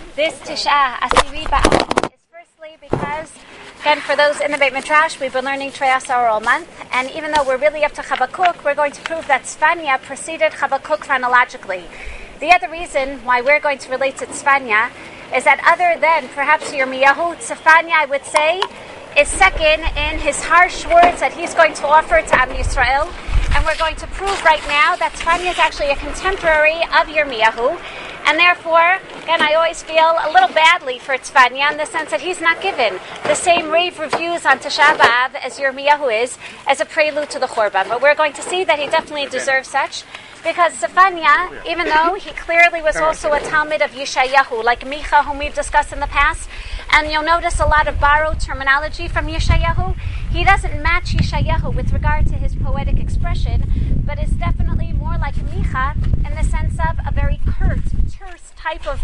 this Tisha Asiri B'Av is firstly because, again, for those in the Beit Midrash, we've been learning Trei Asar all month, and even though we're really up to Habakkuk, we're going to prove that Tzfanya preceded Habakkuk chronologically. The other reason why we're going to relate to Tzfanya is that other than perhaps Yirmiyahu, Tzfanya, I would say, is second in his harsh words that he's going to offer to Am Yisrael. And we're going to prove right now that Tzfanya is actually a contemporary of Yirmiyahu. And therefore, again, I always feel a little badly for Tzfanya in the sense that he's not given the same rave reviews on Tisha B'Av as Yirmiyahu is as a prelude to the Churban. But we're going to see that he definitely deserves such. Because Tzfanya, even though he clearly was also a Talmud of Yeshayahu, like Micha, whom we've discussed in the past, and you'll notice a lot of borrowed terminology from Yeshayahu, he doesn't match Yeshayahu with regard to his poetic expression, but is definitely more like Micha in the sense of a very curt, terse type of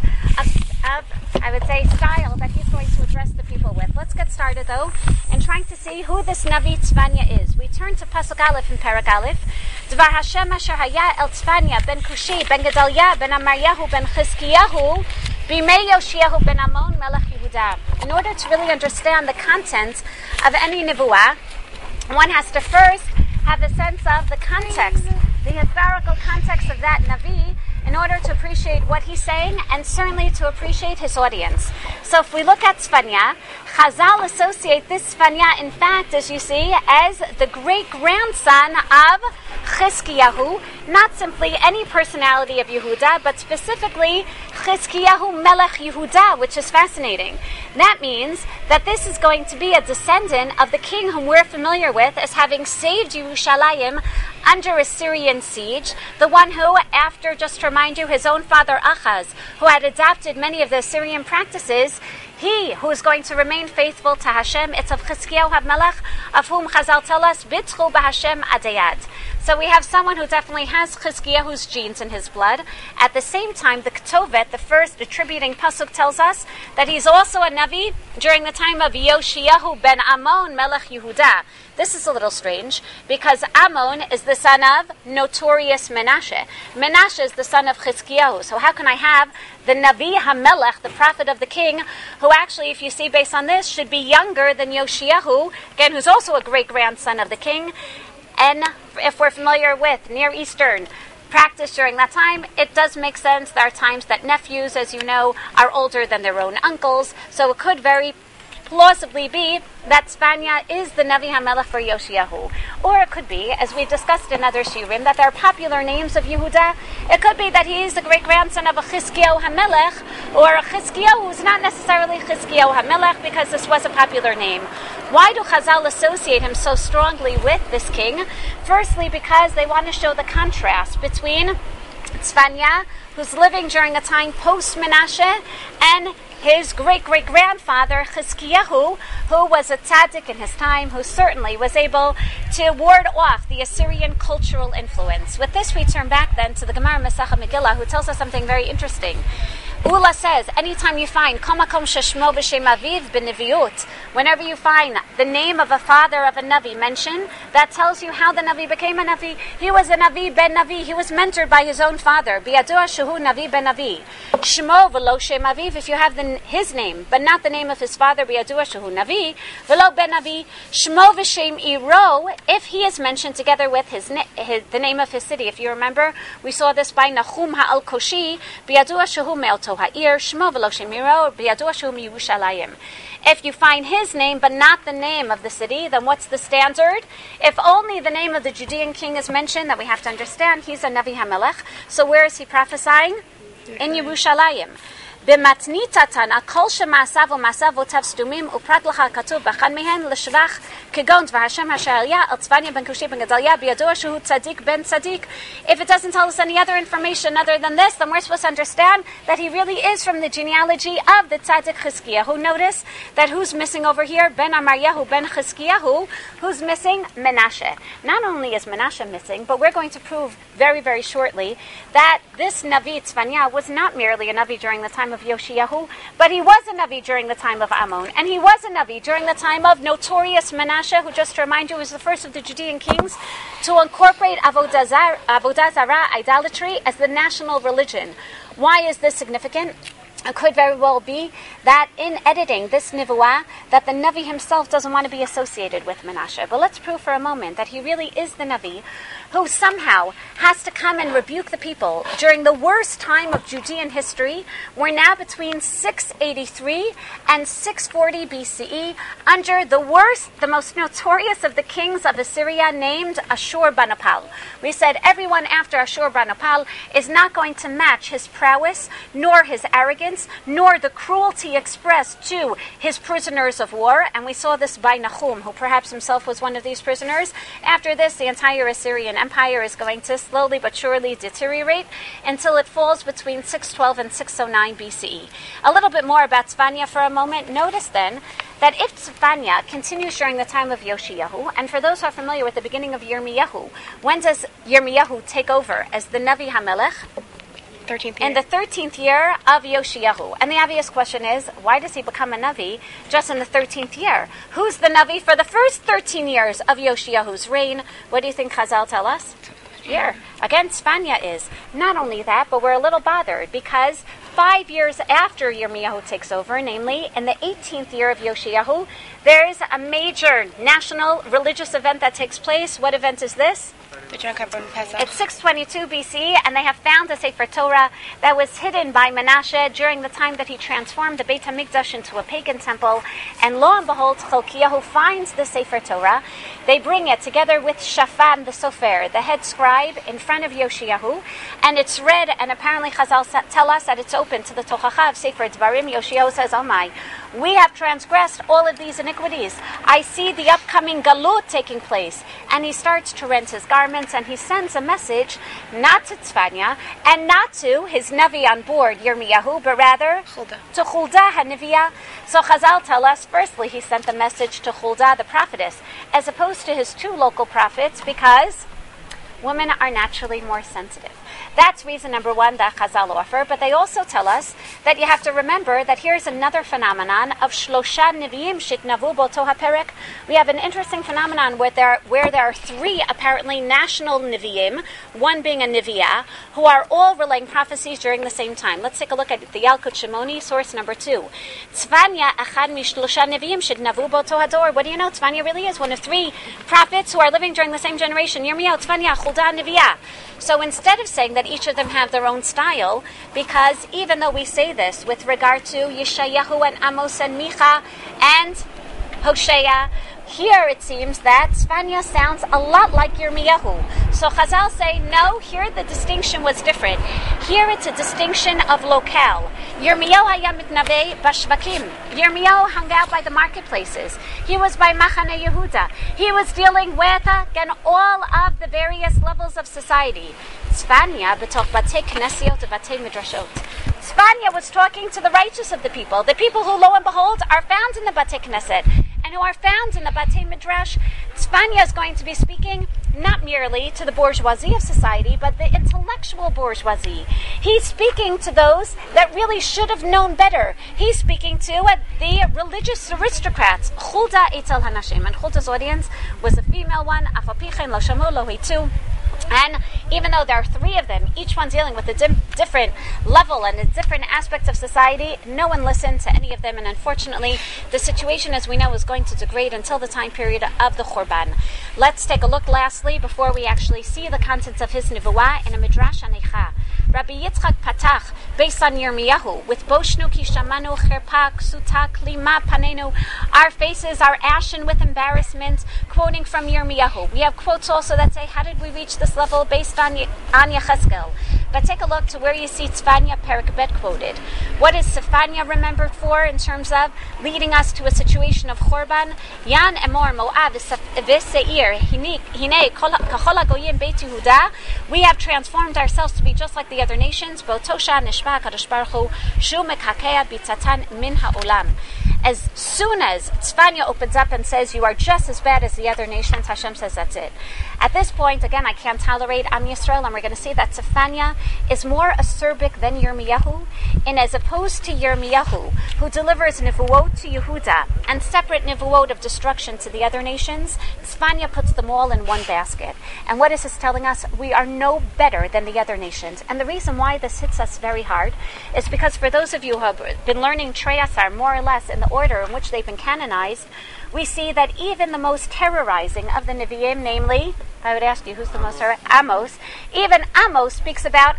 I would say, style that he's going to address the people with. Let's get started, though, in trying to see who this Navi Tzfanya is. We turn to Pasuk Aleph in Perek Aleph. Dvar Hashem asher haya el Tzfanya ben Kushi ben Gedalia ben Amaryahu ben Chizkiyahu b'mei Yoshiyahu ben Amon melech Yehuda. In order to really understand the content of any nevuah, one has to first have a sense of the context, the historical context of that Navi, in order to appreciate what he's saying and certainly to appreciate his audience. So if we look at Tzfanya, Chazal associate this Tzfanya, in fact, as you see, as the great-grandson of Chizkiyahu, not simply any personality of Yehuda, but specifically Chizkiyahu Melech Yehuda, which is fascinating. That means that this is going to be a descendant of the king whom we're familiar with as having saved Yerushalayim under Assyrian siege, the one who, after, just to remind you, his own father Achaz, who had adopted many of the Assyrian practices, he who is going to remain faithful to Hashem, it's of Chizkiyahu HaMelech, of whom Chazal tell us, Bitchu b'Hashem adayad. So we have someone who definitely has Chizkiyahu's genes in his blood. At the same time, the Ketovet, the first attributing pasuk, tells us that he's also a Navi during the time of Yoshiyahu ben Amon Melech Yehuda. This is a little strange, because Amon is the son of notorious Menashe. Menashe is the son of Chizkiyahu. So how can I have the Navi HaMelech, the prophet of the king, who actually, if you see based on this, should be younger than Yoshiyahu, again, who's also a great-grandson of the king? And if we're familiar with Near Eastern practice during that time, it does make sense. There are times that nephews, as you know, are older than their own uncles, so it could very plausibly be that Tzfanya is the Navi HaMelech for Yoshiyahu. Or it could be, as we discussed in other shiurim, that there are popular names of Yehuda. It could be that he is the great-grandson of a Chizkiyahu HaMelech, or a Chizkiyahu who is not necessarily Chizkiyahu HaMelech, because this was a popular name. Why do Chazal associate him so strongly with this king? Firstly, because they want to show the contrast between Tzfanya, who's living during a time post-Menashe, and his great-great-grandfather, Chizkiyahu, who was a tzaddik in his time, who certainly was able to ward off the Assyrian cultural influence. With this, we turn back then to the Gemara Masechah Megillah, who tells us something very interesting. Ula says, anytime you find Komakom Sheshmo B'Shem Aviv B'Neviut, whenever you find the name of a father of a Navi mentioned, that tells you how the Navi became a Navi. He was a Navi ben Navi. He was mentored by his own father. B'Yadua Shehu Navi ben Navi. Shmo V'Lo Shem Aviv, if you have his name, but not the name of his father, B'Yadua Shehu Navi. V'Lo ben Navi. Shmo V'Shem Iro, if he is mentioned together with the name of his city. If you remember, we saw this by Nachum Ha'al Koshi, B'Yadua Shehu Me'oto Ha'ir, Shmo V'Lo Shem Iro, B'Yadua Shehu Yerushalayim. If you find his name but not the name of the city, then what's the standard? If only the name of the Judean king is mentioned, then we have to understand he's a Navi HaMelech. So where is he prophesying? In Yerushalayim. במתניתתן, הכל שמעשיו ומעשיו ותיו סתומים, ופרט לך כתוב באחד מהן לשבח, כגון דבר השם אשר היה, על צפניה בן כושי בן גדליה, בידוע שהוא צדיק בן צדיק. If it doesn't tell us any other information other than this, then we're supposed to understand that he really is from the genealogy of the tzaddik Chizkiyahu. Notice that who's missing over here? Ben Amaryahu ben Chizkiyahu, who's missing? Menashe. Not only is Menashe missing, but we're going to prove very, very shortly that this Navi Tzfanya was not merely a Navi during the time of Yoshiyahu, but he was a Navi during the time of Amon, and he was a Navi during the time of notorious Menashe, who, just to remind you, was the first of the Judean kings to incorporate Avodah Zarah, idolatry, as the national religion. Why is this significant? it could very well be that in editing this Nivuah, that the Navi himself doesn't want to be associated with Menashe. But let's prove for a moment that he really is the Navi who somehow has to come and rebuke the people during the worst time of Judean history. We're now between 683 and 640 BCE under the worst, the most notorious of the kings of Assyria named Ashur-banipal. We said everyone after Ashur-banipal is not going to match his prowess, nor his arrogance, nor the cruelty expressed to his prisoners of war. And we saw this by Nahum, who perhaps himself was one of these prisoners. After this, the entire Assyrian Empire is going to slowly but surely deteriorate until it falls between 612 and 609 BCE. A little bit more about Tzfanya for a moment. Notice then that if Tzfanya continues during the time of Yoshiyahu, and for those who are familiar with the beginning of Yirmiyahu, when does Yirmiyahu take over as the Navi HaMelech? 13th year. In the 13th year of Yoshiyahu. And the obvious question is, why does he become a Navi just in the 13th year? Who's the Navi for the first 13 years of Yoshiyahu's reign? What do you think Chazal tell us? Here. Again, Tzfanya is. Not only that, but we're a little bothered because 5 years after Yirmiyahu takes over, namely in the 18th year of Yoshiyahu, there is a major national religious event that takes place. What event is this? The Yom Kippur Pesach. It's 622 BC, and they have found a Sefer Torah that was hidden by Menashe during the time that he transformed the Beit HaMikdash into a pagan temple. And lo and behold, Chalkiyahu finds the Sefer Torah. They bring it together with Shaphan the Sofer, the head scribe, in front of Yoshiyahu, and it's read, and apparently Chazal tell us that it's open to the Tochacha of Sefer Dvarim. Yoshiyahu says, oh my, we have transgressed all of these iniquities. I see the upcoming Galut taking place. And he starts to rent his garments, and he sends a message not to Tzfanya and not to his Navi on board, Yirmiyahu, but rather to Huldah HaNeviah. So Chazal tell us, firstly, he sent the message to Huldah, the prophetess, as opposed to his two local prophets, because women are naturally more sensitive. That's reason number one that Chazal offer, but they also tell us that you have to remember that here's another phenomenon of Shlosha Nevi'im Shitnavu Boto HaPerek. We have an interesting phenomenon where there are three apparently national Nevi'im, one being a Nevi'ah, who are all relaying prophecies during the same time. Let's take a look at the Yalkut Shimoni, source number 2. Tzfanya Echad Mishlosha Nevi'im Shitnavu Boto Hador. What do you know? Tzfanya really is one of three prophets who are living during the same generation. Yirmiyahu, Tzfanya, Huldah, Nevi'ah. So instead of saying that each of them have their own style, because even though we say this with regard to Yeshayahu and Amos and Micha and Hosea, here it seems that Tzfanya sounds a lot like Yirmiyahu. So Chazal say, no, here the distinction was different. Here it's a distinction of locale. Yirmiyahu haya mitnaveh bashvakim. Yirmiyahu hung out by the marketplaces. He was by Machane Yehuda. He was dealing with again all of the various levels of society. Tzfanya b'toch batei knesiot v'batei midrashot. Tzfanya was talking to the righteous of the people who, lo and behold, are found in the Batei Knesset and who are found in the Batei Midrash. Tzfanya is going to be speaking not merely to the bourgeoisie of society, but the intellectual bourgeoisie. He's speaking to those that really should have known better. He's speaking to the religious aristocrats. Huldah Eitzel Hanashim, and Huldah's audience was a female one. Afapichen lo shamu lo hitu. And even though there are three of them, each one dealing with a different level and a different aspects of society, no one listened to any of them. And unfortunately, the situation, as we know, is going to degrade until the time period of the Churban. Let's take a look lastly, before we actually see the contents of his Nivuah, in a Midrash Anecha. Rabbi Yitzchak Patach, based on Yirmiyahu, with Boshnu ki shamanu cherpa ksuta klima panenu. Our faces are ashen with embarrassment, quoting from Yirmiyahu. We have quotes also that say, how did we reach this level, based on Yecheskel? But take a look to where you see Tzfanya Perek Bet quoted. What is Tzfanya remembered for in terms of leading us to a situation of Chorban? Yan emor Moab v'seir hine kachol hagoyim Beit Yehuda. We have transformed ourselves to be just like the other nations. Bo tosha nishba Kadosh Baruch Hu shu mekakea bitzatan min ha'olam. as soon as Tzfanya opens up and says, you are just as bad as the other nations, Hashem says, that's it. At this point, again, I can't tolerate Am Yisrael, and we're going to see that Tzfanya is more acerbic than Yirmiyahu, and as opposed to Yirmiyahu, who delivers Nivuot to Yehuda and separate Nivuot of destruction to the other nations, Tzfanya puts them all in one basket. And what is this telling us? We are no better than the other nations. And the reason why this hits us very hard is because for those of you who have been learning Trei Asar more or less in the order in which they've been canonized, we see that even the most terrorizing of the Nevi'im, namely, I would ask you, who's the most terrorizing? Amos. Even Amos speaks about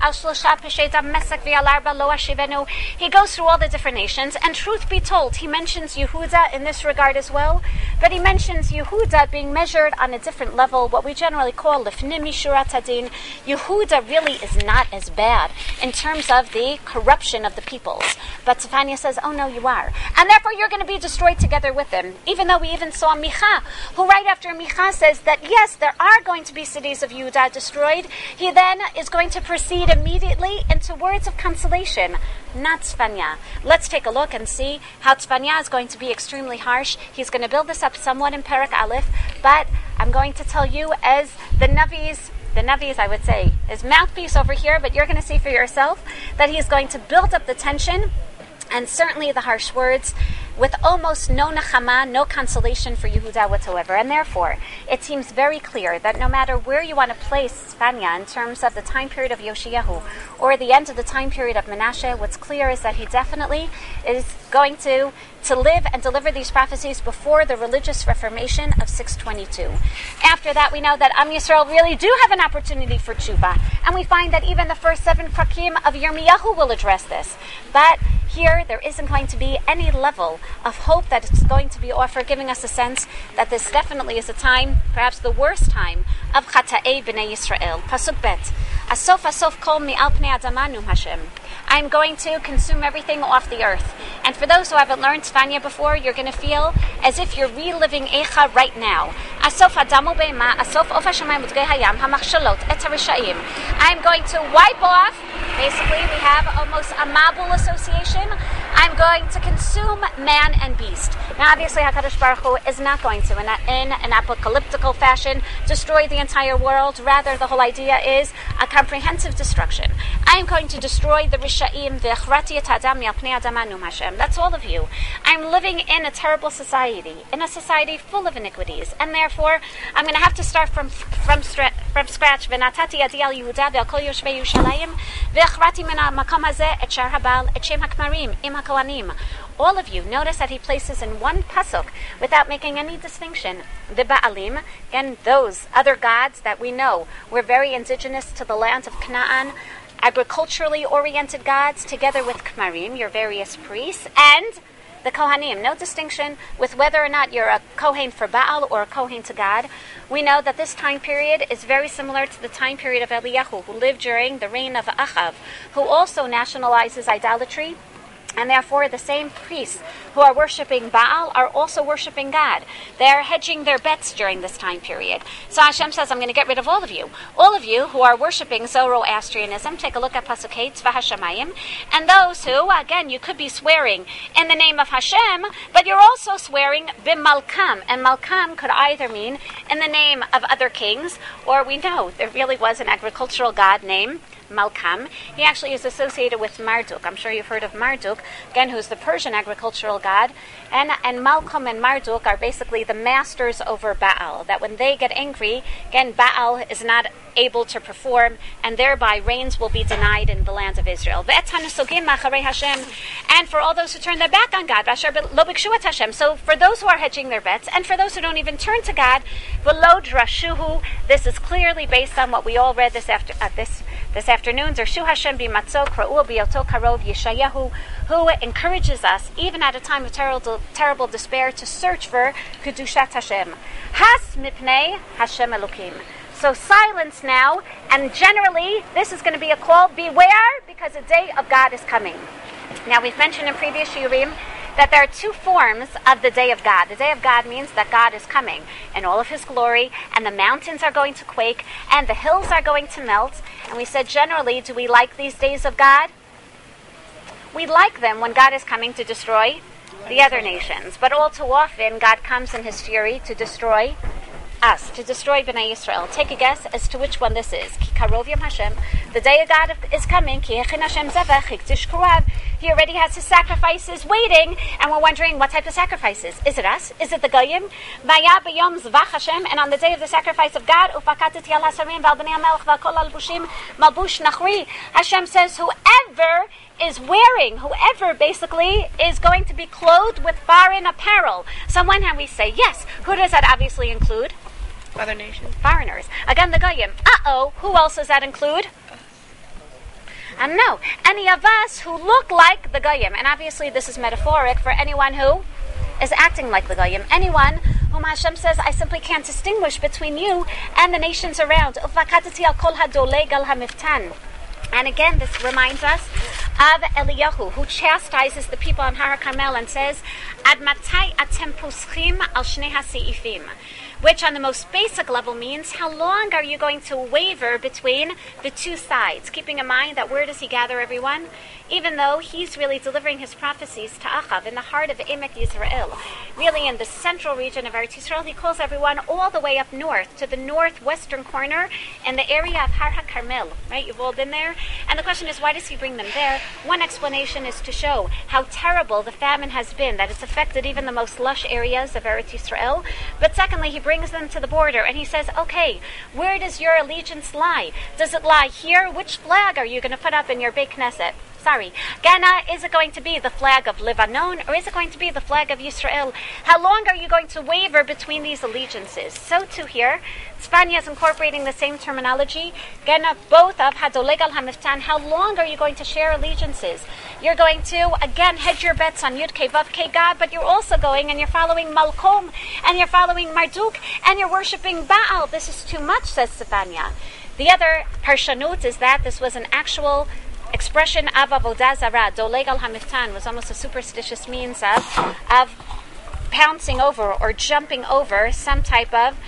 he goes through all the different nations, and truth be told, he mentions Yehuda in this regard as well, but he mentions Yehuda being measured on a different level, what we generally call lifnim mishurat hadin. Yehuda really is not as bad in terms of the corruption of the peoples. But Tzfanya says, oh no, you are. And therefore you're going to be destroyed together with them. Even though we even saw Micha, who right after Micha says that yes, there are going to be cities of Yehuda destroyed, he then is going to proceed immediately into words of consolation, not Tzfanya. Let's take a look and see how Tzfanya is going to be extremely harsh. He's going to build this up somewhat in Perek Aleph, but I'm going to tell you as the Navi's, I would say, his mouthpiece over here, but you're going to see for yourself that he's going to build up the tension and certainly the harsh words with almost no nachama, no consolation for Yehuda whatsoever. And therefore, it seems very clear that no matter where you want to place Tzfanya in terms of the time period of Yoshiyahu or the end of the time period of Menashe, what's clear is that he definitely is going to live and deliver these prophecies before the religious reformation of 622. After that, we know that Am Yisrael really do have an opportunity for tshuva, and we find that even the first 7 prakim of Yirmiyahu will address this. But here, there isn't going to be any level of hope that it's going to be offered, giving us a sense that this definitely is a time, perhaps the worst time, of Chata'ei B'nai Yisrael. Pasuk Bet. Asof asof kol mi'al pnei adama num Hashem. I'm going to consume everything off the earth. And for those who haven't learned Tzfanya before, you're going to feel as if you're reliving Eicha right now. Asof adamu be'ema, asof of hashamayim u'tzgei hayam, hamachshalot, et harishaim. I'm going to wipe off, basically we have almost a Mabul association. I'm going to consume man and beast. Now obviously HaKadosh Baruch Hu is not going to, in an apocalyptical fashion, destroy the entire world. Rather, the whole idea is a comprehensive destruction. I am going to destroy the Rishaim, ve'achrati et adam mi'al pnei adama num Hashem. That's all of you. I'm living in a terrible society, in a society full of iniquities, and therefore I'm going to have to start from scratch. V'natati yadi al Yehuda ve'al kol yoshvei Yerushalayim ve'achrati min ha'makom hazeh et shar habal et shem ha'kmarim im ha'kohanim. All of you, notice that he places in one pasuk without making any distinction. The Baalim, and those other gods that we know were very indigenous to the land of Canaan, agriculturally oriented gods, together with Kmarim, your various priests, and the Kohanim. No distinction with whether or not you're a Kohen for Baal or a Kohen to God. We know that this time period is very similar to the time period of Eliyahu, who lived during the reign of Achav, who also nationalizes idolatry. And therefore, the same priests who are worshiping Baal are also worshiping God. They are hedging their bets during this time period. So Hashem says, I'm going to get rid of all of you. All of you who are worshiping Zoroastrianism, take a look at Pasuk Hey, Tzva Hashemayim. And those who, again, you could be swearing in the name of Hashem, but you're also swearing B'Malkam. And Malkam could either mean in the name of other kings, or we know there really was an agricultural god named Malkam. He actually is associated with Marduk. I'm sure you've heard of Marduk, again, who's the Persian agricultural god. And Malkam and Marduk are basically the masters over Baal, that when they get angry, again, Baal is not able to perform, and thereby rains will be denied in the land of Israel. And for all those who turn their back on God, so for those who are hedging their bets, and for those who don't even turn to God, this is clearly based on what we all read this afternoon. Zershu Hashem b'matzo kra'u b'yoto karov Yeshayahu, who encourages us, even at a time of terrible despair, to search for Kedushat Hashem. Has mipnei Hashem Elokim. So silence now, and generally this is going to be a call, beware, because the day of God is coming. Now we've mentioned in previous shiurim that there are 2 forms of the day of God. The day of God means that God is coming in all of his glory, and the mountains are going to quake, and the hills are going to melt. And we said generally, do we like these days of God? We like them when God is coming to destroy the other nations. But all too often, God comes in his fury to destroy us, to destroy Bnei Yisrael. Take a guess as to which one this is. Ki karov yom Hashem. The day of God is coming. Ki hechin Hashem zevach hikdish kurav. He already has his sacrifices waiting, and we're wondering what type of sacrifices. Is it us? Is it the Goyim? Vaya b'yom zvach Hashem, and on the day of the sacrifice of God, ufakateti al hasarim v'al b'nei hamelech v'al kol albushim malbush nachri. Hashem says, whoever is wearing, whoever basically is going to be clothed with foreign apparel. So on one hand we say, yes, who does that obviously include? Other nations. Foreigners. Again, the Goyim. Who else does that include? No. Any of us who look like the Goyim. And obviously this is metaphoric for anyone who is acting like the Goyim. Anyone whom Hashem says, I simply can't distinguish between you and the nations around. Ufakatati al kol hadoleg al hamiftan. And again, this reminds us of Eliyahu, who chastises the people on Har Carmel and says, Ad matai atem puschim al shnei haseifim, which on the most basic level means, how long are you going to waver between the two sides? Keeping in mind that where does he gather everyone? Even though he's really delivering his prophecies to Achav in the heart of Emek Yisrael, really in the central region of Eretz Yisrael, he calls everyone all the way up north to the northwestern corner in the area of Har HaKarmel. Right? You've all been there. And the question is, why does he bring them there? One explanation is to show how terrible the famine has been, that it's affected even the most lush areas of Eretz Yisrael. But secondly, he brings them to the border and he says, okay, where does your allegiance lie? Does it lie here? Which flag are you going to put up in your Beit Knesset? Sorry. Ghana, is it going to be the flag of Lebanon or is it going to be the flag of Yisrael? How long are you going to waver between these allegiances? So too here, Spania is incorporating the same terminology. Ghana, both of Hadoleg al Hamiftan. How long are you going to share allegiances? You're going to, again, hedge your bets on Yud Kei Vav Kei God, but you're also going and you're following Malkom and you're following Marduk and you're worshiping Baal. This is too much, says Stefania. The other parshanut is that this was an actual expression of Avodah Zarah. Doleg al Hamiftan was almost a superstitious means of pouncing over or jumping over some type of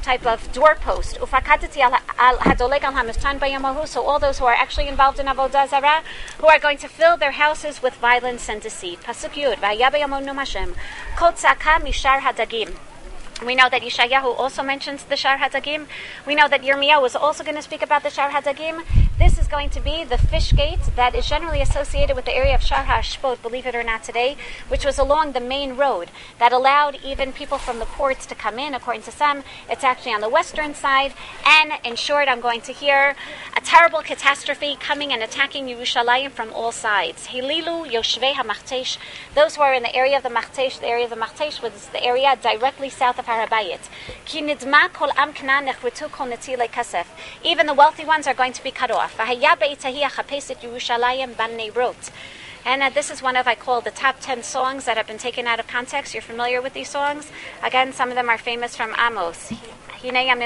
doorpost. Ufakatati al hadoleg al hamiftan bayamahu. So all those who are actually involved in Avodah Zarah, who are going to fill their houses with violence and deceit. Pasuk Yud. Vayabayamonu Hashem. Kol tzaka mishar hadagim. We know that Yeshayahu also mentions the Shar Hadagim. We know that Yirmiyahu is also going to speak about the Shar Hadagim. This is going to be the fish gate that is generally associated with the area of Shar HaShpot, believe it or not today, which was along the main road that allowed even people from the ports to come in. According to some, it's actually on the western side. And in short, I'm going to hear a terrible catastrophe coming and attacking Yerushalayim from all sides. Hililu Yoshvei HaMachtesh. Those who are in the area of the Machtesh, was the area directly south of Harabayit. Ki nidma kol am Knan nechrutu kol netile kasef. Even the wealthy ones are going to be cut off. V'haya beitahi achapeset Yerushalayim ban neirot. And this is one of, I call, the top 10 songs that have been taken out of context. You're familiar with these songs? Again, some of them are famous from Amos. Everyone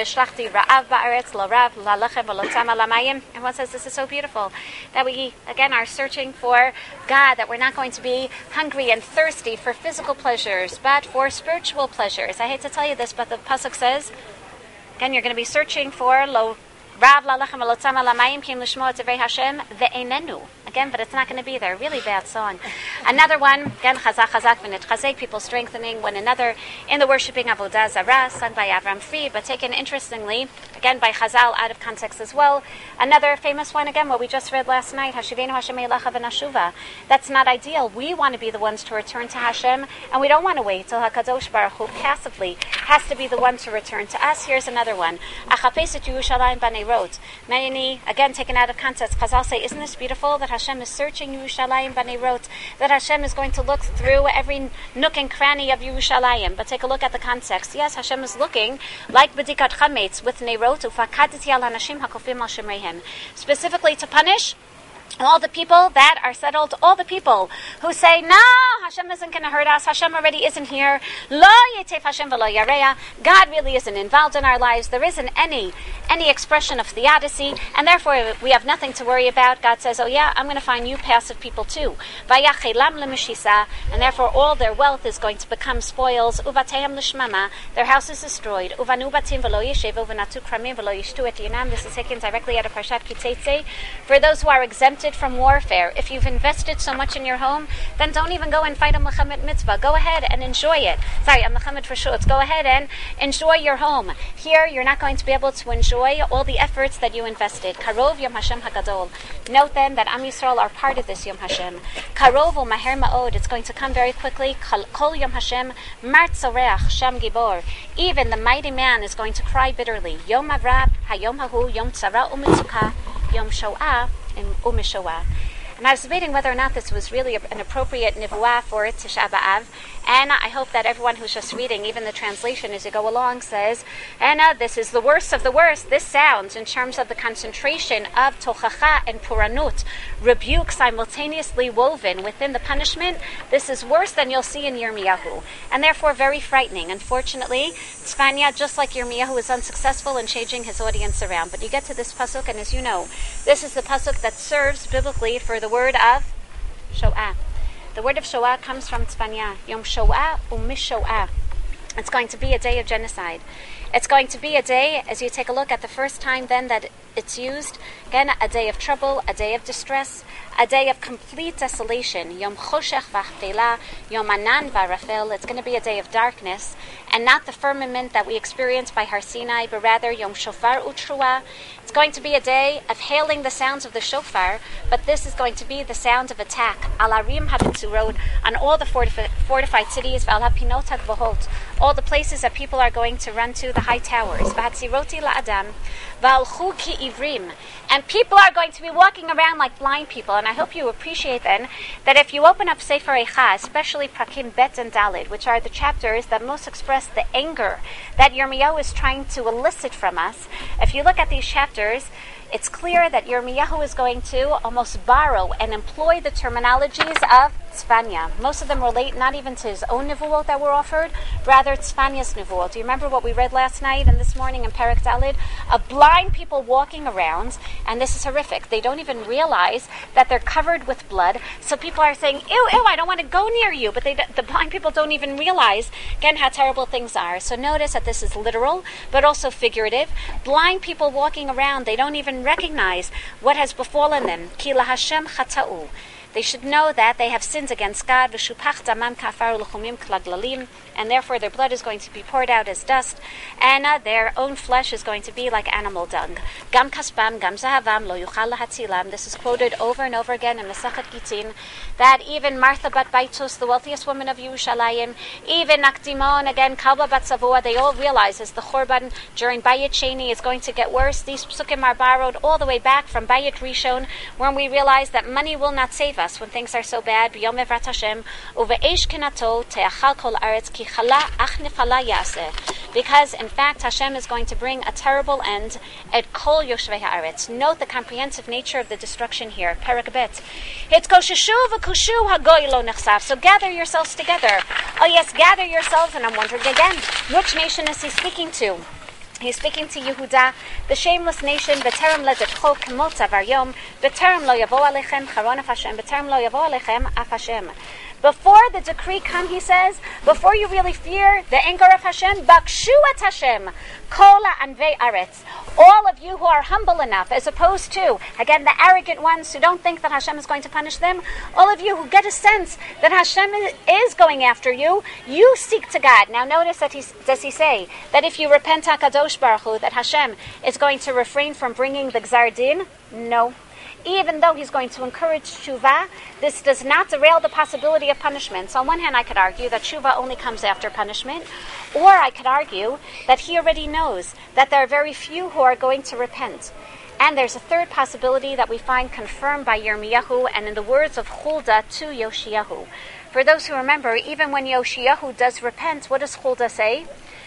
says this is so beautiful, that we, again, are searching for God, that we're not going to be hungry and thirsty for physical pleasures, but for spiritual pleasures. I hate to tell you this, but the pasuk says, again, you're going to be searching for lo rav lalachem v'lotzama lamayim kim lishmo et divrei Hashem ve'enenu. Again, but it's not going to be there. Really bad song. Another one, again, chazak chazak v'nitchazek, people strengthening one another in the worshipping of Avodah Zarah, sung by Avram Fried, but taken interestingly, again, by Chazal, out of context as well. Another famous one, again, what we just read last night, Hashivenu Hashem Eilecha v'nashuva. That's not ideal. We want to be the ones to return to Hashem, and we don't want to wait till HaKadosh Baruch Hu passively has to be the one to return to us. Here's another one. Achapeset Yerushalayim b'nei rot. Many, again, taken out of context, Chazal say, isn't this beautiful that Hashem is searching Yerushalayim b'nei rot, that Hashem is going to look through every nook and cranny of Yerushalayim. But take a look at the context. Yes, Hashem is looking like B'dikat Chametz with Neirot, Ufakaditi al Hanashim Hakofim al Shemreihem, specifically to punish all the people that are settled, all the people who say, no, Hashem isn't going to hurt us. Hashem already isn't here. Lo yetef Hashem v'lo yareya. God really isn't involved in our lives. There isn't any expression of theodicy, and therefore we have nothing to worry about. God says, oh yeah, I'm going to find you passive people too. Vayachelam lemeshisa, and therefore all their wealth is going to become spoils. Uvateim l'shmama, their house is destroyed. Uvanu batim v'lo yeshev, uvanatu kramim v'lo yishtu et yinam. This is taken directly out of Parshat Kitzeitzei. For those who are exempted from warfare, if you've invested so much in your home, then don't even go and fight a Mechamed mitzvah. Go ahead and enjoy it. Sorry, a Mechamed for shutz. Go ahead and enjoy your home. Here, you're not going to be able to enjoy all the efforts that you invested. Karov Yom Hashem Hagadol. Note then that Am Yisrael are part of this Yom Hashem. Karov u'maher ma'od. It's going to come very quickly. Kol Yom Hashem Mar Tzoreach Sham Gibor. Even the mighty man is going to cry bitterly. Yom Avrab Hayom Hahu Yom Tzara u'Mitzukah Yom Shoah u'Mishoah. And I was debating whether or not this was really an appropriate nivuah for Tisha B'Av. And I hope that everyone who's just reading, even the translation as you go along, says, Anna, this is the worst of the worst. This sounds, in terms of the concentration of tochacha and puranut, rebuke simultaneously woven within the punishment, this is worse than you'll see in Yirmiyahu, and therefore very frightening. Unfortunately, Tzfanya, just like Yirmiyahu, is unsuccessful in changing his audience around. But you get to this pasuk, and as you know, this is the pasuk that serves biblically for the word of Shoah. The word of Shoah comes from Tzfanya. Yom Shoah u'Mishoah. It's going to be a day of genocide. It's going to be a day, as you take a look at the first time then that it's used, again, a day of trouble, a day of distress, a day of complete desolation. Yom Choshech v'Havdela, Yom Anan v'Arafel. It's going to be a day of darkness, and not the firmament that we experience by Har Sinai, but rather Yom Shofar u'Trua. It's going to be a day of hailing the sounds of the shofar, but this is going to be the sound of attack. Al Arim HaBetzurot, on all the fortified cities, V'al HaPinot HaGvohot, all the places that people are going to run to, the high towers. V'Hatziroti LaAdam, V'alchu Ki Ivrim, and people are going to be walking around like blind people. And I hope you appreciate then that if you open up Sefer Eicha, especially Prakim Bet and Dalid, which are the chapters that most express the anger that Yirmiyahu is trying to elicit from us, if you look at these chapters, it's clear that Yirmiyahu is going to almost borrow and employ the terminologies of Tzfanya. Most of them relate not even to his own nivuot that were offered, rather Tzfanya's nivuot. Do you remember what we read last night and this morning in Perek Dalid? Of blind people walking around, and this is horrific. They don't even realize that they're covered with blood. So people are saying, ew, ew, I don't want to go near you. But the blind people don't even realize, again, how terrible things are. So notice that this is literal, but also figurative. Blind people walking around, they don't even recognize what has befallen them. Ki la Hashem chata'u. They should know that they have sinned against God, v'shupach damam kafar l'chumim klaglalim, and therefore their blood is going to be poured out as dust, and their own flesh is going to be like animal dung. Gam kaspam, gam zahavam, lo yuchal lahatzilam. This is quoted over and over again in Masachet Gittin, that even Martha bat Baitus, the wealthiest woman of Yerushalayim, even Nakdimon, again, Kalba bat Savua, they all realize as the Chorban during Bayit Sheni is going to get worse. These psukim are borrowed all the way back from Bayit Rishon, when we realize that money will not save us when things are so bad. B'yom evrat Hashem, uve'esh kenato te'achal kol aretz ki chala ach nefala yaseh. Because in fact Hashem is going to bring a terrible end at kol yoshvei haaretz. Note the comprehensive nature of the destruction here. Perek Bet. It's kosheshu v'kushu hagoy lo nechsav. So gather yourselves together. Oh yes, gather yourselves. And I'm wondering again, which nation is he speaking to? He's speaking to Yehuda, the shameless nation. B'terem ledetcho k'mot avaryom, b'terem lo yavo alechem charon af Hashem, b'terem lo yavo alechem af Hashem. Before the decree come, he says, before you really fear the anger of Hashem, bakshu et Hashem, kola anvei aretz. All of you who are humble enough, as opposed to, again, the arrogant ones who don't think that Hashem is going to punish them, all of you who get a sense that Hashem is going after you, you seek to God. Now notice that does he say that if you repent HaKadosh Baruch Hu, that Hashem is going to refrain from bringing the Gzar Din? No. Even though he's going to encourage tshuva, this does not derail the possibility of punishment. So on one hand, I could argue that tshuva only comes after punishment, or I could argue that he already knows that there are very few who are going to repent. And there's a third possibility that we find confirmed by Yirmiyahu and in the words of Huldah to Yoshiyahu. For those who remember, even when Yoshiyahu does repent, what does Huldah say?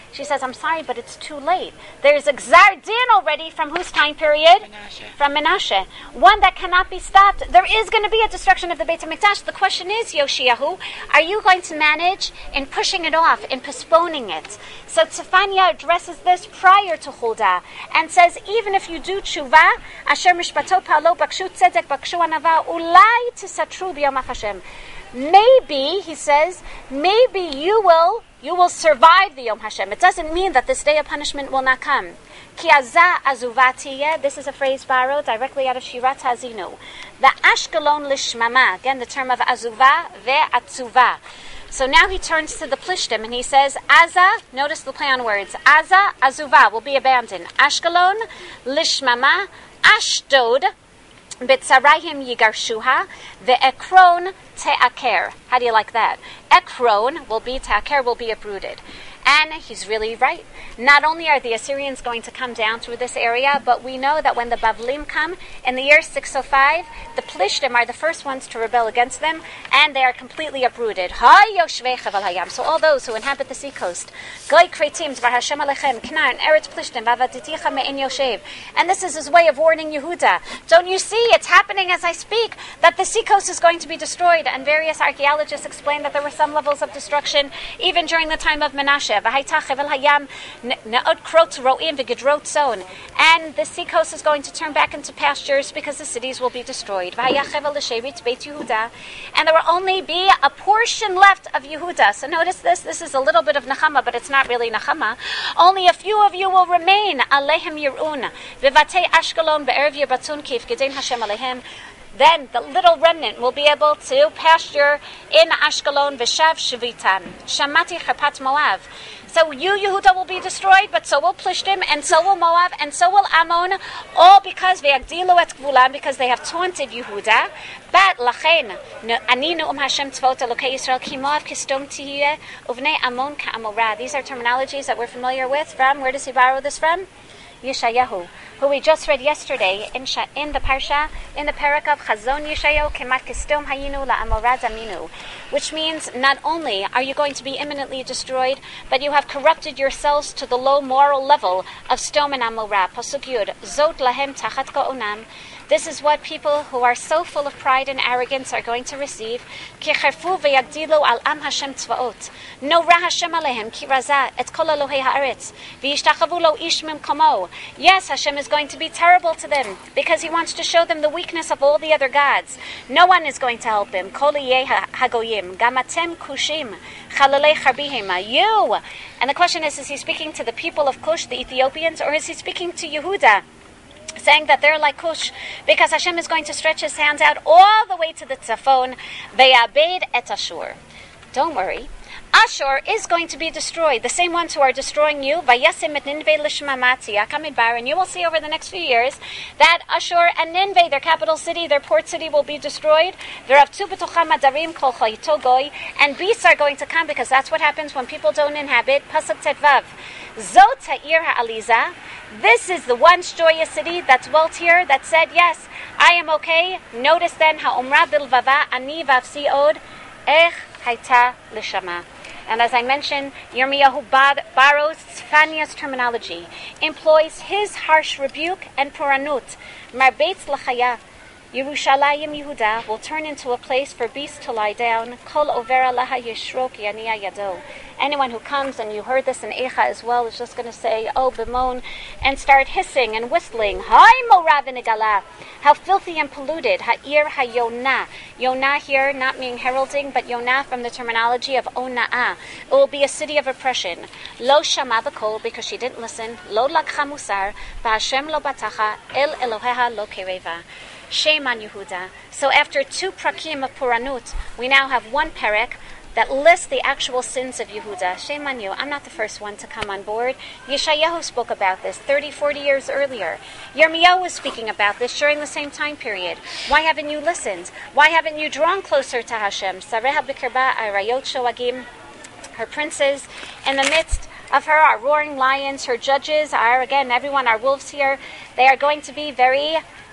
She says, I'm sorry, but it's too late. There's a Gzar Din already from whose time period? Menashe. From Menashe. One that cannot be stopped. There is going to be a destruction of the Beit HaMikdash. The question is, Yoshiyahu, are you going to manage in pushing it off, in postponing it? So Tzefania addresses this prior to Huldah and says, even if you do tshuva, Asher mishpato pa'alo bakshu tzedek bakshu anava ulai tisatru b'yom Hashem. Maybe, he says, maybe you will survive the Yom Hashem. It doesn't mean that this day of punishment will not come. Ki azah azuvatiye. This is a phrase borrowed directly out of Shirat Hazinu. The Ashkelon lishmama. Again, the term of azuva ve'atzuva. So now he turns to the Plishtim and he says, Aza, notice the play on words, Aza, azuva, will be abandoned. Ashkelon lishmama, Ashdod, B'tzarayim yigarshuha, ve'ekron te'aker. How do you like that? Ekron will be, te'aker will be uprooted. And he's really right. Not only are the Assyrians going to come down through this area, but we know that when the Bavlim come in the year 605, the Plishtim are the first ones to rebel against them, and they are completely uprooted. So all those who inhabit the seacoast, and this is his way of warning Yehuda. Don't you see? It's happening as I speak, that the seacoast is going to be destroyed, and various archaeologists explain that there were some levels of destruction even during the time of Menashe. And the seacoast is going to turn back into pastures because the cities will be destroyed. And there will only be a portion left of Yehuda. So notice this. This is a little bit of Nechama, but it's not really Nechama. Only a few of you will remain. Alehem Yir'un. V'vatei Ashkelon be'erev Yerbatun ki yifgedein Hashem alehem. Then the little remnant will be able to pasture in Ashkelon v'shav shivitan. Shamati chapat Moav. So you, Yehuda, will be destroyed, but so will Plishtim, and so will Moab, and so will Ammon, all because ve'agdilu et gvulam, because they have taunted Yehuda. But lachen, ani ne'um Hashem tzvot Elokei Yisrael, ki Moav kistom tihiyeh, uvnei Ammon ka'amorah. These are terminologies that we're familiar with from, where does he borrow this from? Yeshayahu, who we just read yesterday in the Parsha, in the parak of Chazon Yeshayahu, Kemat Kistom Hayinu La'amorah Zaminu, which means not only are you going to be imminently destroyed, but you have corrupted yourselves to the low moral level of Stom and Amorah. Pasuk Yud, Zot Lahem Tachat Ka'onam. This is what people who are so full of pride and arrogance are going to receive. Ki cherfu ve'yagdilu al am Hashem tzvaot. No ra Hashem alehem ki raza et kol Elohei haaretz. V'yishtachavu lo ish mimkomo. Yes, Hashem is going to be terrible to them because He wants to show them the weakness of all the other gods. No one is going to help Him. Kol yeh hagoyim gamatem kushim chalalei charbihema. You. And the question is He speaking to the people of Cush, the Ethiopians, or is He speaking to Yehuda, saying that they're like Cush, because Hashem is going to stretch His hands out all the way to the Tzafon, ve'yabed et Ashur. Don't worry. Ashur is going to be destroyed. The same ones who are destroying you, vayasim et Ninveh lishmamati akamidbar, and you will see over the next few years that Ashur and Ninveh, their capital city, their port city, will be destroyed. Ve'ravtu b'tocham adarim kol chayito goy, and beasts are going to come, because that's what happens when people don't inhabit. Pasuk Tetvav. Zot ha'ir ha'aliza. This is the once joyous city that dwelt here, that said, yes, I am okay. Notice then, ha'omra bilvava ani vavsi od ech hayta l'shama. And as I mentioned, Yirmiyahu borrows Tzfania's terminology, employs his harsh rebuke and puranut, marbetz l'chaya. Yerushalayim Yehuda will turn into a place for beasts to lie down. Kol overa laha yishrok yaniya yado. Anyone who comes, and you heard this in Eicha as well, is just going to say, oh, bimon, and start hissing and whistling. Hi, Morav v'negala. How filthy and polluted. Ha'ir ha'yonah. Yonah here, not meaning heralding, but Yonah from the terminology of ona'ah. It will be a city of oppression. Lo shama v'kol, because she didn't listen. Lo lakcha musar. V'Hashem lo batacha. El Eloheha lo kereva. Shame on Yehuda. So after 2 prakim of Puranut, we now have 1 perek that lists the actual sins of Yehuda. Shame on you. I'm not the first one to come on board. Yeshayahu spoke about this 30, 40 years earlier. Yirmiyahu was speaking about this during the same time period. Why haven't you listened? Why haven't you drawn closer to Hashem? Sareha b'kirba arayot shoagim. Her princes in the midst of her are roaring lions. Her judges are, again, everyone are wolves here. They are going to be very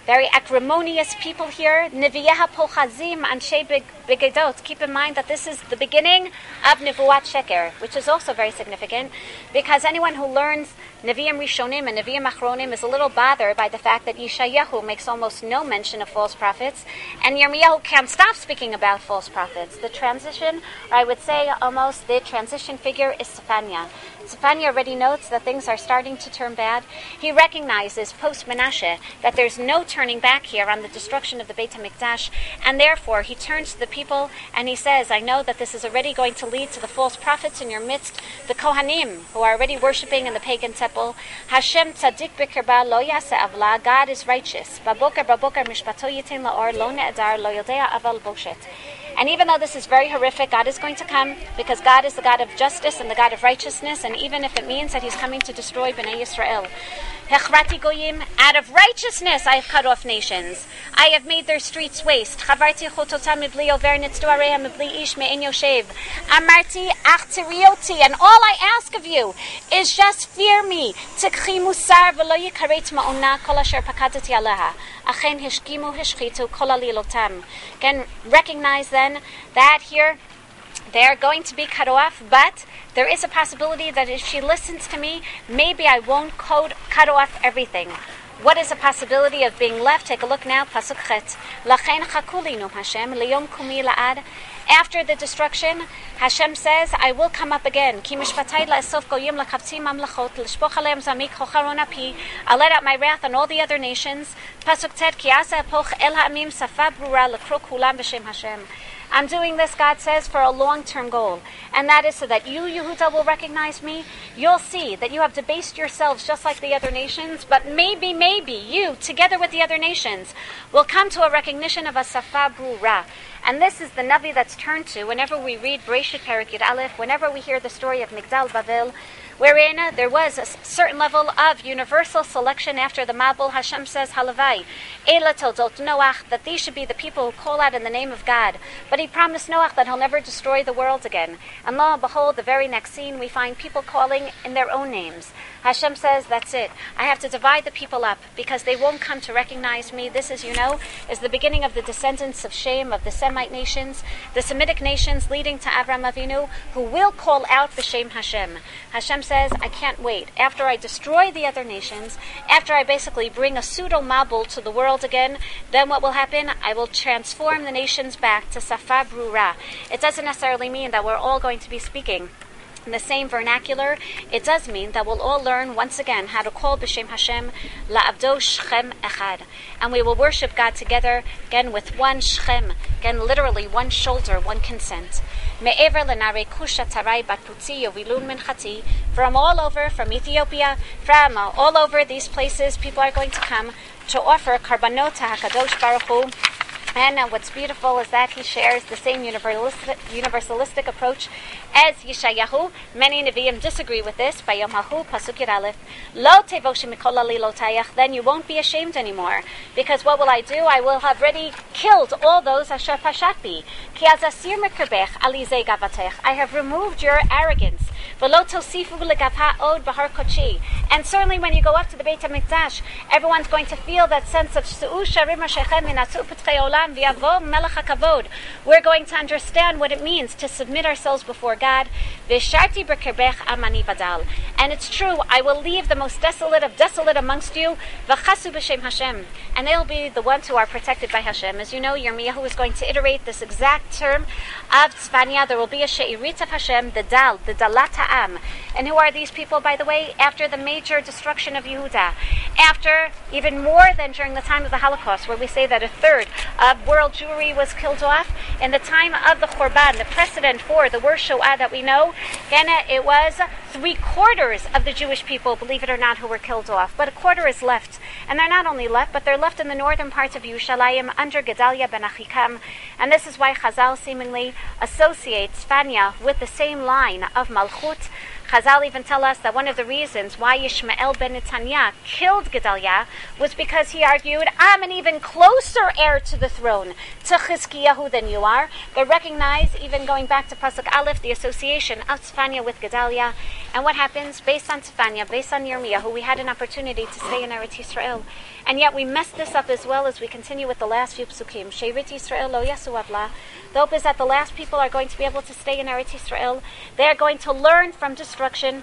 very acrimonious people here. Neviyeha pochazim anshe begedot. Keep in mind that this is the beginning of Nevuat Sheker, which is also very significant, because anyone who learns Nevi'im Rishonim and Nevi'im Achronim is a little bothered by the fact that Yeshayahu makes almost no mention of false prophets, and Yirmiyahu can't stop speaking about false prophets. The transition, or I would say almost the transition figure, is Sephania. Sephania already notes that things are starting to turn bad. He recognizes post-Menashe that there's no turning back here on the destruction of the Beit HaMikdash, and therefore he turns to the people and he says, I know that this is already going to lead to the false prophets in your midst, the Kohanim, who are already worshipping in the pagan temple. Hashem tzaddik b'kirba lo yaseh avla. God is righteous. Baboker mishpato yitin la'or lo ne'edar lo yodea aval boshet. And even though this is very horrific, God is going to come, because God is the God of justice and the God of righteousness, and even if it means that he's coming to destroy Bnei Yisrael. Hechrati goyim, out of righteousness I have cut off nations. I have made their streets waste. Chavarti chototam mibli over nitzdu areha mibli ish me'en yoshev. Amarti ach terioti, and all I ask of you is just fear me. Tikchi musar v'lo yikaret ma'ona kol asher pakadati aleha. Achen hishkimu hishchitu kol alilotam. Again, recognize then that here they are going to be cut off, but there is a possibility that if she listens to me, maybe I won't cut off everything. What is a possibility of being left? Take a look now, Pasuk Chet. Lachen chakulinu Hashem liyom kumi la'ad. After the destruction, Hashem says, I will come up again. Ki mishpatay la'esof goyim l'kavtzim mamlachot l'shpoch aleim zamik chocharon api. I'll let out my wrath on all the other nations. Pasuk Tet, ki asa epoch el ha'amim safa brura l'krok hulam b'shem Hashem. I'm doing this, God says, for a long-term goal. And that is so that you, Yehuda, will recognize me. You'll see that you have debased yourselves just like the other nations. But maybe you, together with the other nations, will come to a recognition of a safa brura. And this is the Navi that's turned to whenever we read Bereshit Perek Yud Aleph, whenever we hear the story of Migdal Bavel, wherein there was a certain level of universal selection after the Mabul. Hashem says, Halavai, Eila Toldot Noach, that these should be the people who call out in the name of God. But he promised Noach that he'll never destroy the world again. And lo and behold, the very next scene, we find people calling in their own names. Hashem says, that's it. I have to divide the people up because they won't come to recognize me. This, as you know, is the beginning of the descendants of Shem, of the Semite nations, the Semitic nations leading to Avraham Avinu, who will call out B'Shem Hashem. Hashem says, I can't wait. After I destroy the other nations, after I basically bring a pseudo-mabul to the world again, then what will happen? I will transform the nations back to Safa Brura. It doesn't necessarily mean that we're all going to be speaking in the same vernacular. It does mean that we'll all learn once again how to call B'Shem Hashem La'avdo Shechem Echad, and we will worship God together again with one Shechem, again literally one shoulder, one consent. Me'ever lenare kusha tarai bat putzi yovilun minchati, from all over, from Ethiopia, from all over these places, people are going to come to offer karbanot to Hakadosh Baruch Hu. And what's beautiful is that he shares the same universalistic approach as Yeshayahu. Many Nevi'im disagree with this. By Yom Hahu, Pasuk Yud Aleph, Lo tevoshim mikol alilotayach, then you won't be ashamed anymore. Because what will I do? I will have already killed all those asher pashat bi. Ki az asir mekrbech alizei gavatech. I have removed your arrogance. V'lo tosifu legavha od b'har kochi. And certainly when you go up to the Beit HaMikdash, everyone's going to feel that sense of Su'u sharim ha'shechem minatzu p'tchei olam v'yavo melech hakavod. We're going to understand what it means to submit ourselves before God. V'sharti b'kerbech amani vadal. And it's true, I will leave the most desolate of desolate amongst you. V'chasu b'shem Hashem. And they'll be the ones who are protected by Hashem. As you know, Yirmiyahu is going to iterate this exact term of Tzvania. There will be a she'irit of Hashem, the dal, the dalat ha'am. And who are these people, by the way? After the major destruction of Yehuda, after even more than during the time of the Holocaust, where we say that a third of world Jewry was killed off, in the time of the Churban, the precedent for the worst Shoah that we know, again, it was 3/4 of the Jewish people, believe it or not, who were killed off. But a quarter is left. And they're not only left, but they're left in the northern parts of Yerushalayim under Gedalia ben Achikam. And this is why Chazal seemingly associates Tzfania with the same line of Malchut. Chazal even tell us that one of the reasons why Yishmael ben Netanyah killed Gedaliah was because he argued, I'm an even closer heir to the throne, to Chizkiyahu than you are. But recognize, even going back to Pasuk Aleph, the association of Tzfanya with Gedaliah. And what happens? Based on Tzfanya, based on Yirmiyahu, we had an opportunity to stay in Eretz Yisrael. And yet we messed this up as well as we continue with the last few psukim. She'erit Yisrael lo yasu avla. The hope is that the last people are going to be able to stay in Eretz Yisrael. They are going to learn from destruction.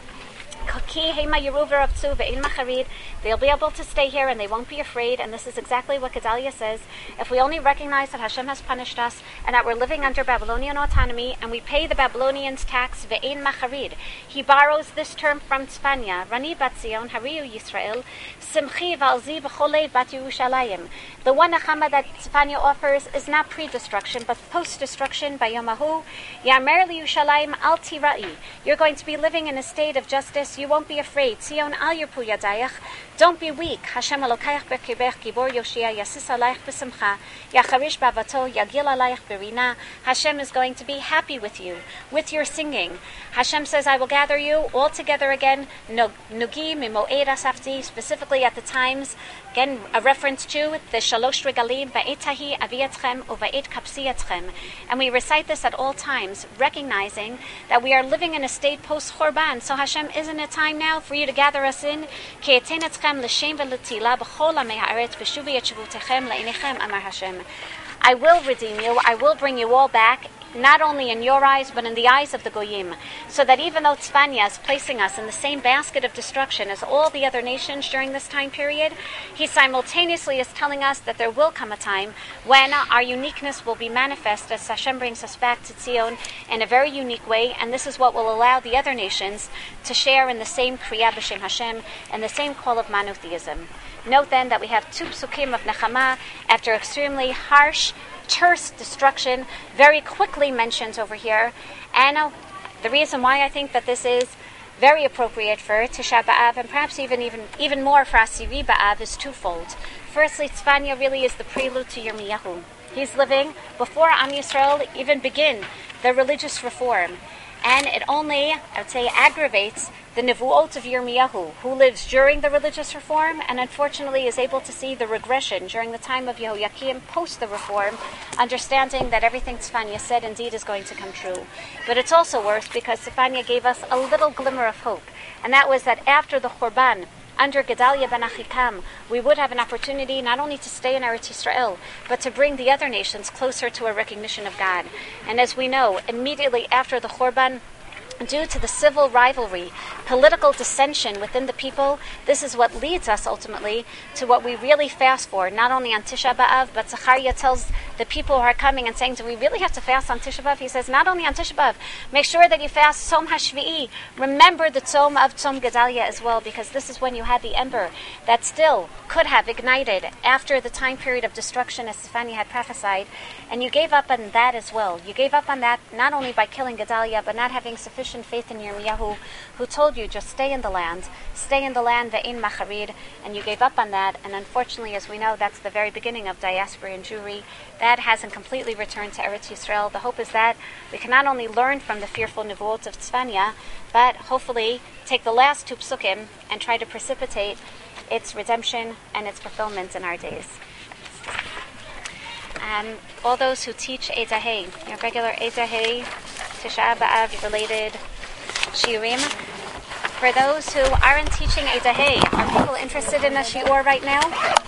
They'll be able to stay here and they won't be afraid, and this is exactly what Gedaliah says. If we only recognize that Hashem has punished us and that we're living under Babylonian autonomy and we pay the Babylonians tax, ve'ein macharid. He borrows this term from Tzfanya, Rani bat Zion, Hariyu Yisrael, Simchi v'alzi b'cholei bat Yerushalayim. The one Nechama that Tzfanya offers is not pre-destruction, but post-destruction by Yomahu. Yamer Yerushalayim al tirai. You're going to be living in a state of justice. You won't be afraid. Tzion al yirpu yadayach. Don't be weak. Hashem alokayach b'kibech gibor Yoshia yasis alayich b'simcha yacharish bavato yagil alayich berina. Hashem is going to be happy with you, with your singing. Hashem says, I will gather you all together again. Nugi mimo'ed asafti, specifically at the times. Again, a reference to the Shalosh Regalim, Va'etahi Aviyatchem, Uva'et Kapsiyatchem. And we recite this at all times, recognizing that we are living in a state post-Chorban. So Hashem, isn't it time now for you to gather us in? Ke'etenetchem l'shem v'letila b'chol ha'mei ha'aretz b'shuvi yetshuvutechem le'inechem, Amar Hashem. I will redeem you, I will bring you all back, not only in your eyes, but in the eyes of the Goyim. So that even though Tzfanya is placing us in the same basket of destruction as all the other nations during this time period, he simultaneously is telling us that there will come a time when our uniqueness will be manifest as Hashem brings us back to Zion in a very unique way, and this is what will allow the other nations to share in the same Kriya B'Shem Hashem and the same call of monotheism. Note then that we have two psukim of Nechama after extremely harsh, terse destruction, very quickly mentioned over here. And the reason why I think that this is very appropriate for Tisha B'Av, and perhaps even more for Asiri B'Av, is twofold. Firstly, Tzfanya really is the prelude to Yirmiyahu. He's living before Am Yisrael even begin the religious reform. And it only, I would say, aggravates the Nevuot of Yirmiyahu, who lives during the religious reform and unfortunately is able to see the regression during the time of Yehoiakim post the reform, understanding that everything Tzfanya said indeed is going to come true. But it's also worse because Tzfanya gave us a little glimmer of hope, and that was that after the Chorban, under Gedaliah ben Achikam, we would have an opportunity not only to stay in Eretz Yisrael, but to bring the other nations closer to a recognition of God. And as we know, immediately after the Chorban, due to the civil rivalry, political dissension within the people, this is what leads us ultimately to what we really fast for, not only on Tisha B'Av, but Zechariah tells the people who are coming and saying, do we really have to fast on Tisha B'Av? He says, not only on Tisha B'Av, make sure that you fast Tzom HaShvi'i. Remember the Tzom of Tzom Gedaliah as well, because this is when you had the ember that still could have ignited after the time period of destruction as Tzfanya had prophesied, and you gave up on that as well. You gave up on that not only by killing Gedaliah, but not having sufficient faith in Yirmiyahu, who told you just stay in the land, ve'in macharid, and you gave up on that, and unfortunately, as we know, that's the very beginning of diaspora and Jewry. That hasn't completely returned to Eretz Yisrael. The hope is that we can not only learn from the fearful nevuot of Tzfanya, but hopefully take the last two psukim and try to precipitate its redemption and its fulfillment in our days. All those who teach Eidahei, regular Eidahei, Tisha B'Av related shiurim. For those who aren't teaching Eidahei, are people interested in a shiur right now?